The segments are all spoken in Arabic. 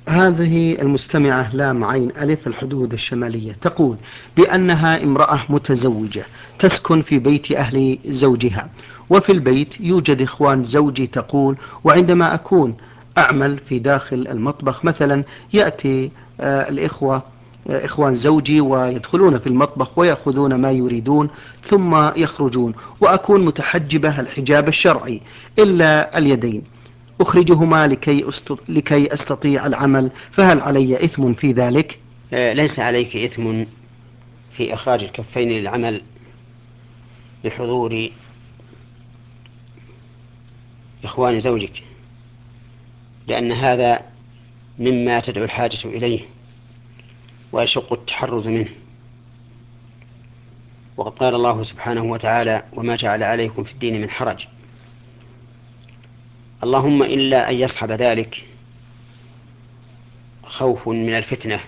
هذه المستمعة لام عين ألف الحدود الشمالية تقول بأنها امرأة متزوجة تسكن في بيت أهل زوجها، وفي البيت يوجد إخوان زوجي تقول، وعندما أكون أعمل في داخل المطبخ مثلا يأتي الإخوة إخوان زوجي ويدخلون في المطبخ ويأخذون ما يريدون ثم يخرجون، وأكون متحجبة الحجاب الشرعي إلا اليدين، أخرجهما لكي أستطيع العمل، فهل علي إثم في ذلك؟ ليس عليك إثم في إخراج الكفين للعمل بحضور إخوان زوجك، لأن هذا مما تدعو الحاجة إليه ويشق التحرز منه. وقد قال الله سبحانه وتعالى: وما جعل عليكم في الدين من حرج. اللهم إلا أن يصحب ذلك خوف من الفتنة،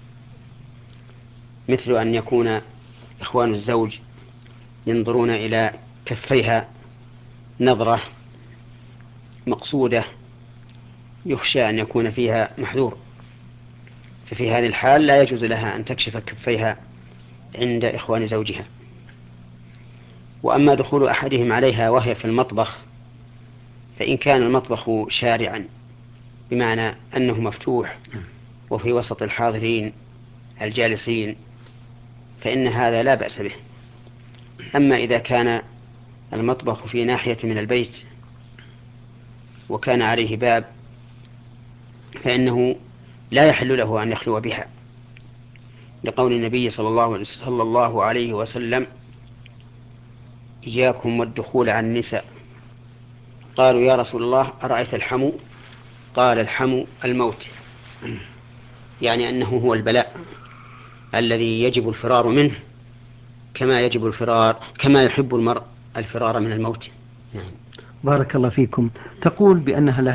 مثل أن يكون إخوان الزوج ينظرون إلى كفيها نظرة مقصودة يخشى أن يكون فيها محذور، ففي هذه الحال لا يجوز لها أن تكشف كفيها عند إخوان زوجها. وأما دخول أحدهم عليها وهي في المطبخ، فإن كان المطبخ شارعا بمعنى أنه مفتوح وفي وسط الحاضرين الجالسين فإن هذا لا بأس به. أما إذا كان المطبخ في ناحية من البيت وكان عليه باب فإنه لا يحل له أن يخلو بها، لقول النبي صلى الله عليه وسلم: إياكم والدخول على النساء. قالوا: يا رسول الله أرأيت الحمو؟ قال: الحمو الموت، يعني أنه هو البلاء الذي يجب الفرار منه، كما يحب المرء الفرار من الموت. بارك الله فيكم. تقول بأنها لها